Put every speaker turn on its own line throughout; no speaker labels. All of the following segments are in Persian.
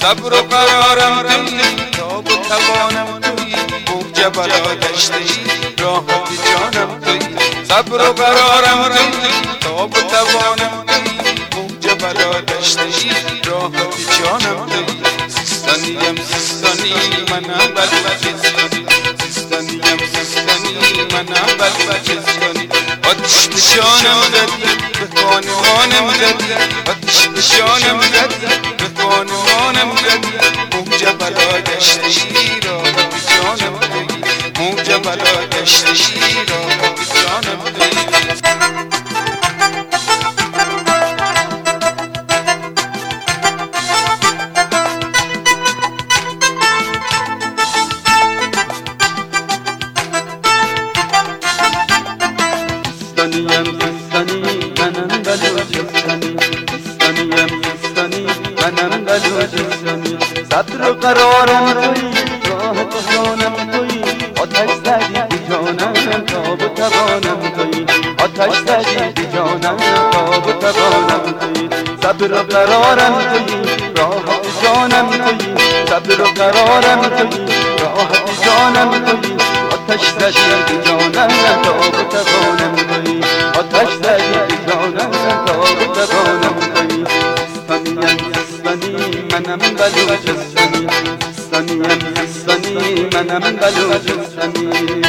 صبر و قرارم تویی، تاب و توانم تویی، موج بلا گشته‌ای راحت جانم تویی. صبر و قرارم تویی، تاب و توانم تویی، موج بلا گشته‌ای راحت جانم تویی. سیستانیم سیستانی منم بلوچستانی، سیستانیم سیستانی منم بلوچستانی. آتش به جانم زدی، به خانمانم زدی، آتش به جانم زدی، به خانمانم زدی. موج بلا گشته‌ای راحت جانم تویی، موج بلا گشته‌ای راحت جانم تویی.
سیستانیم سیستانی منم بلوچستانی، سیستانیم سیستانی منم بلوچستانی. صبر و قرارم تویی، راحت جانم تویی، آتش زدی به جانم، تاب و توانم تویی، آتش زدی به جانم، تاب و توانم تویی. صبر و قرارم تویی، راحت جانم تویی، صبر و قرارم تویی، راحت جانم تویی، آتش زدی به جانم، تاب و توانم تویی، آتش زدی به جانم، تاب و توانم تویی. سیستانیم سیستانی منم بلوچستانی، سیستانیم سیستانی منم بلوچستانی.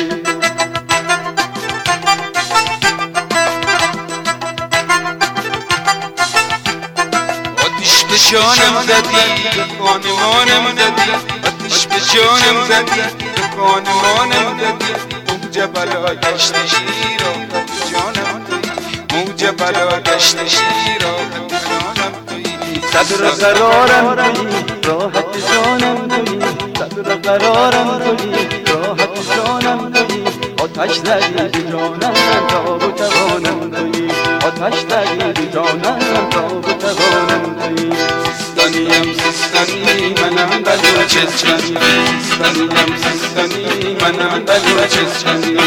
آتش به جانم زدی، به خانمانم زدی، آتش به جانم زدی، به خانمانم زدی. موج بلا گشته‌ای راحت جانم تویی، موج بلا گشته‌ای راحت جانم تویی.
صبر و قرارم تویی، راحت جانم تویی، صبر و قرارم تویی، راحت جانم تویی، آتش زدی به جانم، تاب و توانم تویی، آتش زدی به جانم، تاب و توانم تویی.
سیستانیم سیستانی منم بلوچستانی، سیستانیم سیستانی منم بلوچستانی.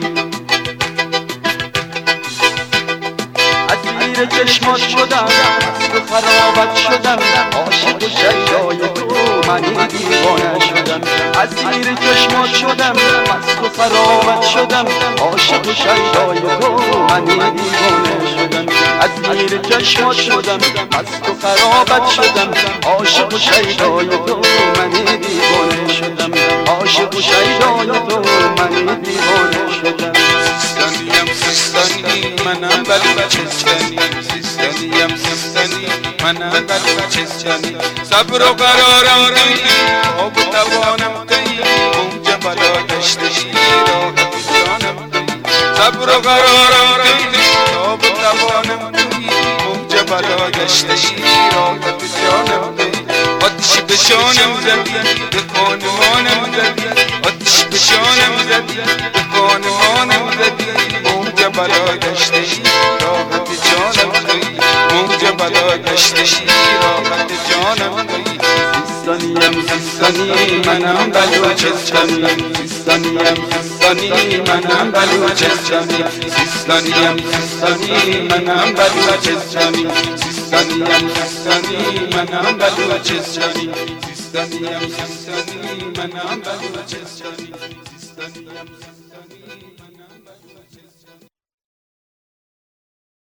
اسیر چشمات شدم، مست و خرابت شدم، عاشق و شیدای تو من دیوانه شدم. اسیر چشمات شدم، مست و خرابت شدم، عاشق و شیدای تو من دیوانه شدم. اسیر چشمات شدم، مست و خرابت شدم، عاشق و شیدای تو من دیوانه شدم، عاشق و شیدای تو من دیوانه شدم.
سیستانیم سیستانی منم بلوچستانی، سیستانیم سیستانی منم بلوچستانی. صبر و قرارم تویی، تاب و توانم تویی، موج بلا گشته‌ای راحت جانم تویی. صبر و قرارم تویی، تاب و توانم تویی، موج بلا گشته‌ای راحت جانم تویی. آتش به جانم زدی، به خانمانم زدی، آتش به جانم زدی، به خانمانم زدی. موج بلا گشته‌ای راحت جانم تویی، موج بلا گشته‌ای راحت جانم تویی.
سیستانیم سیستانی منم بلوچستانی، سیستانیم سیستانی منم بلوچستانی، سیستانیم سیستانی منم بلوچستانی، سیستانیم سیستانی منم بلوچستانی، سیستانیم سیستانی منم بلوچستانی، سیستانیم سیستانی.